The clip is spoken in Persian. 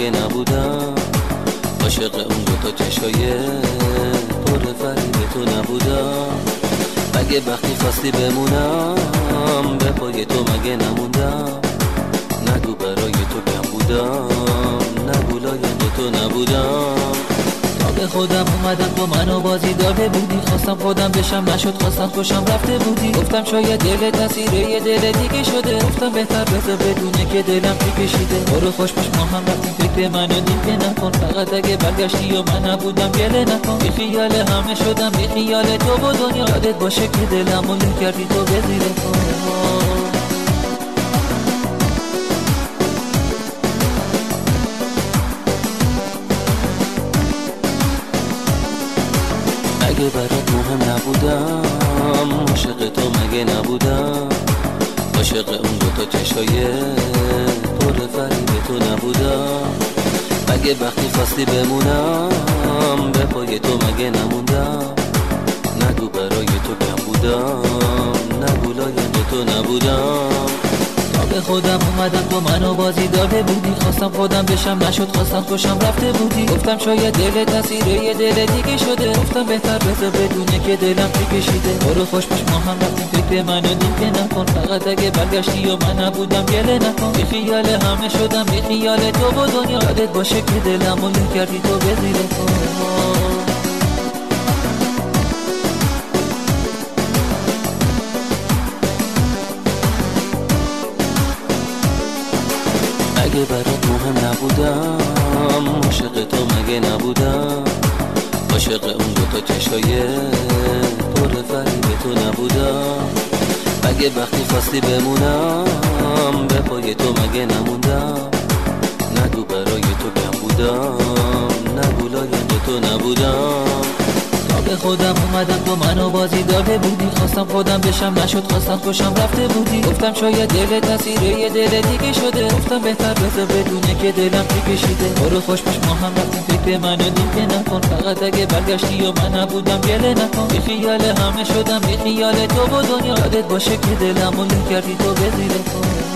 مگه نبودم؟ عاشق اون دوتا چشای پر فریب تو نبودم؟ مگه وقتی خواستی بمونم به پای تو مگه نموندم؟ نگو برای تو کم بودم، نگو لاینده تو نبودم. به خودم اومدم تو منو بازی داده بودی، خواستم خودم بشم نشد، خواستم خوشم رفته بودی. گفتم شاید دل تاثیر یه دل دیگه شده، گفتم بهتر بذار بدونه که دلم تو کشیده. برو خوش باش ما هم رفتیم، فکر منو دیگه نکن، فقط اگه برگشتی و من نبودم گله نکن. بی خیال همه شدم، بی خیال تو و دنیا، یادت باشه که دلمو له کردی تو به زیر پا. مگه برات مهم نبودم؟ عاشق تو مگه نبودم؟ عاشق اون دوتا چشای پر فریب تو نبودم؟ مگه وقتی خواستی بمونم به پای تو مگه نموندم؟ نگو برای تو کم بودم، نگو لاینده تو نبودم. به خودم اومدم تو منو بازی داده بودی، خواستم خودم بشم نشد، خواستم خوشم رفته بودی. گفتم شاید دل تاثیر یه دل دیگه شده، گفتم بهتر بذار بدونه که دلم تو کشیده. برو خوش باش ما هم رفتیم، فکر منو دیگه نکن، فقط اگه برگشتی و من نبودم گله نکن. بی خیال همه شدم، بی خیال تو و دنیا، یادت باشه که دلمو له کردی تو به زیر پا. مگه برات مهم نبودم؟ عاشق تو مگه نبودم؟ عاشق اون دوتا چشای پر فریب تو نبودم؟ مگه وقتی خواستی بمونم به پای تو مگه نموندم؟ نگو برای تو کم بودم، نگو لاینده تو نبودم. به خودم اومدم تو منو بازی داده بودی، خواستم خودم بشم نشد، خواستم خوشم رفته بودی. گفتم شاید دل تاثیر یه دل دیگه شده، گفتم بهتر بذار بدونه که دلم تو کشیده. برو خوش باش ما هم رفتیم، فکر منو دیگه نکن، فقط اگه برگشتی و من نبودم گله نکن. بی خیال همه شدم، بی خیال تو و دنیا، یادت باشه که دلمو له کردی تو به زیر پا.